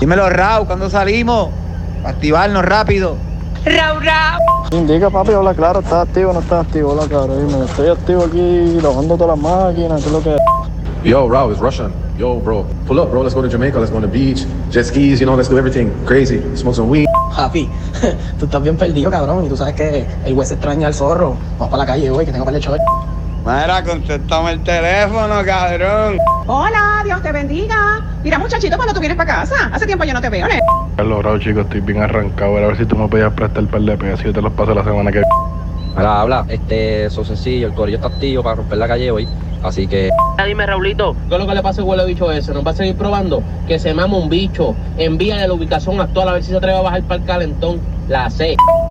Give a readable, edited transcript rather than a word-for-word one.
Dímelo, Raúl, ¿cuándo salimos? Para activarnos rápido. Raúl. Indica, papi, habla claro, ¿estás activo o no estás activo? Hola, claro, dime, estoy activo aquí, lavando todas las máquinas, ¿qué es lo que es? Yo, Raul, it's Russian. Yo, bro, pull up, bro. Let's go to Jamaica. Let's go on the beach, jet skis. You know, let's do everything crazy. Smoke some weed. Papi, tú estás bien perdido, cabrón. Y tú sabes que el güey se extraña al zorro. Vamos para la calle hoy, que tengo para el show. Mira, contéstame el teléfono, cabrón. Hola, Dios te bendiga. Mira, muchachito, cuando tú vienes para casa. Hace tiempo yo no te veo, ¿eh? He logrado, chicos, estoy bien arrancado. A ver si tú me podías prestar el par de pesos y yo te los paso la semana que viene. Habla, eso sencillo, el corillo está activo para romper la calle hoy, así que... Dime, Raulito, ¿qué es lo que le pasa al huele bicho ese? ¿Nos va a seguir probando? Que se mama un bicho. Envíale la ubicación actual a ver si se atreve a bajar para el calentón. La C.